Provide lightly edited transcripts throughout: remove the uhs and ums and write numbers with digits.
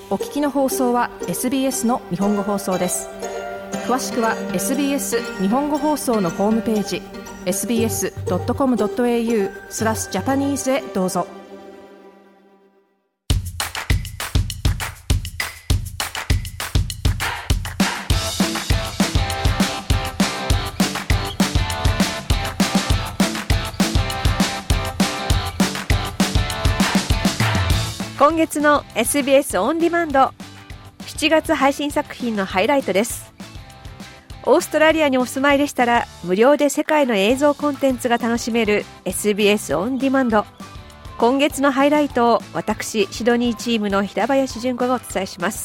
お聞きの放送は SBS の日本語放送です。詳しくは SBS 日本語放送のホームページ sbs.com.au/Japanese へどうぞ。 今月の SBS オンディマンド7月配信作品のハイライトです。オーストラリアにお住まいでしたら無料で世界の映像コンテンツが楽しめる SBS オンディマンド。今月のハイライトを私シドニーチームの平林純子がお伝えします。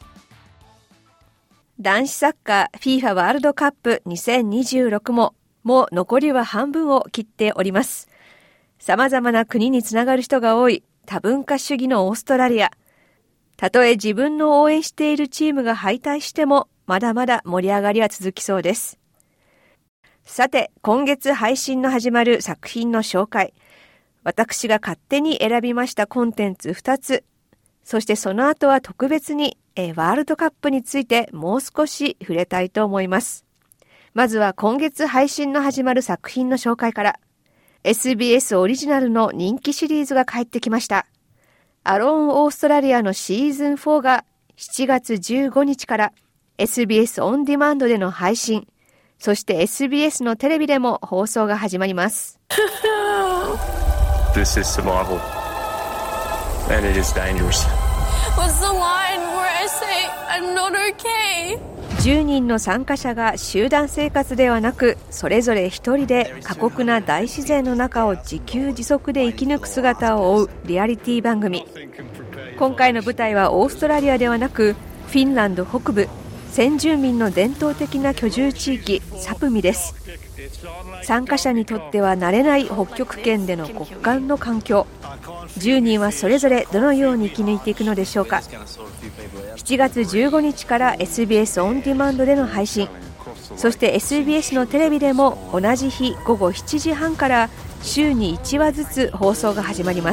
男子サッカー FIFA ワールドカップ2026もう残りは半分を切っております。様々な国につながる人が多い多文化主義のオーストラリア。たとえ自分の応援しているチームが敗退してもまだまだ盛り上がりは続きそうです。さて、今月配信の始まる作品の紹介。私が勝手に選びましたコンテンツ2つ。そしてその後は特別にワールドカップについてもう少し触れたいと思います。まずは今月配信の始まる作品の紹介から。SBS オリジナルの人気シリーズが帰ってきました。アローンオーストラリアのシーズン4が7月15日から SBS オンディマンドでの配信、そして SBS のテレビでも放送が始まります。 This is survival, and it is dangerous. What's the line where I say I'm not okay? 10人の参加者が集団生活ではなくそれぞれ一人で過酷な大自然の中を自給自足で生き抜く姿を追うリアリティ番組。今回の舞台はオーストラリアではなくフィンランド北部先住民の伝統的な居住地域サプミです。参加者にとっては慣れない北極圏での極寒の環境。10人はそれぞれどのように生き抜いていくのでしょうか。7月15日から SBS オンディマンドでの配信、そして SBS のテレビでも同じ日午後7時半から週に1話ずつ放送が始まります。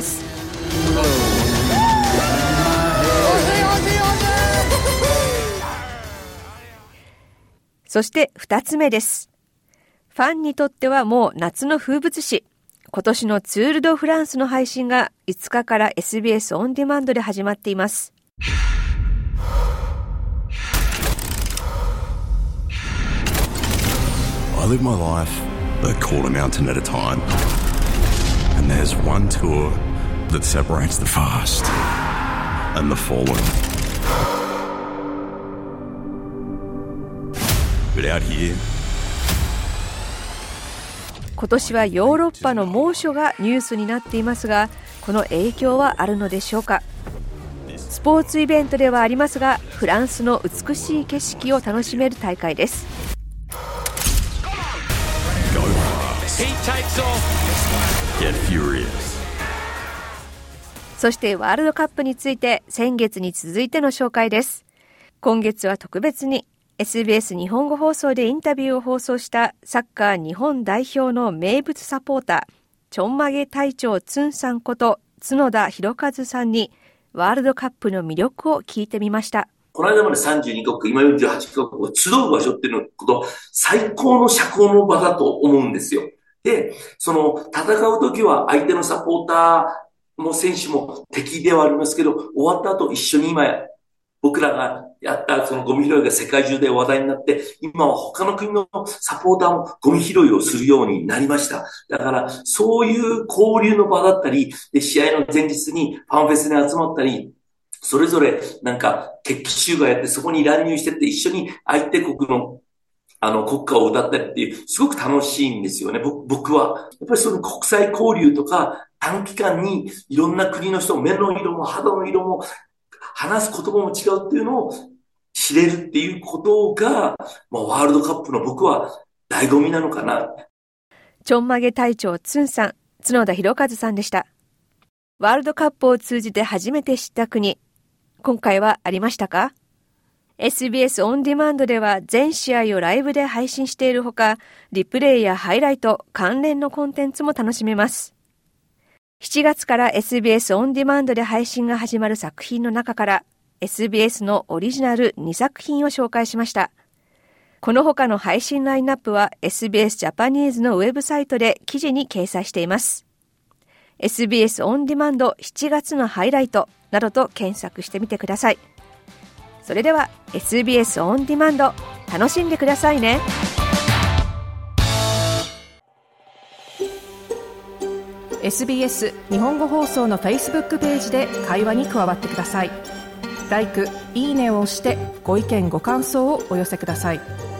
そして2つ目です。ファンにとってはもう夏の風物詩、今年のツール・ド・フランスの配信が5日から SBS オンディマンドで始まっています。 I live my life a quarter mountain at a time. And there's one tour that separates the fast and the fallen. But out here... 今年はヨーロッパの猛暑がニュースになっていますが、この影響はあるのでしょうか。スポーツイベントではありますが、フランスの美しい景色を楽しめる大会です。そしてワールドカップについて先月に続いての紹介です。今月は特別にSBS 日本語放送でインタビューを放送したサッカー日本代表の名物サポーター、ちょんまげ隊長つんさんこと角田博和さんにワールドカップの魅力を聞いてみました。 この間まで32カ国、今48カ国を集う場所っていうのこと最高の社交の場だと思うんですよ。で、その戦うときは相手のサポーターも選手も敵ではありますけど、終わった後一緒に今僕らがやったそのゴミ拾いが世界中で話題になって、今は他の国のサポーターもゴミ拾いをするようになりました。だからそういう交流の場だったり、で試合の前日にファンフェスに集まったり、それぞれなんか決起集会やってそこに乱入してって一緒に相手国の国歌を歌ったりっていう、すごく楽しいんですよね。僕は。やっぱりその国際交流とか短期間にいろんな国の人、目の色も肌の色も話す言葉も違うっていうのを知れるっていうことが、ワールドカップの僕は醍醐味なのかな。 ちょんまげ隊長つんさん、角田博和さんでした。ワールドカップを通じて初めて知った国、今回はありましたか？ SBS オンディマンドでは全試合をライブで配信しているほか、リプレイやハイライト、関連のコンテンツも楽しめます。7月から SBS オンディマンドで配信が始まる作品の中から、 SBS のオリジナル2作品を紹介しました。この他の配信ラインナップは SBS ジャパニーズのウェブサイトで記事に掲載しています。SBS オンディマンド7月のハイライトなどと検索してみてください。それでは SBS オンディマンド楽しんでくださいね。 SBS 日本語放送の Facebook ページで会話に加わってください。LIKE、いいねを押してご意見ご感想をお寄せください。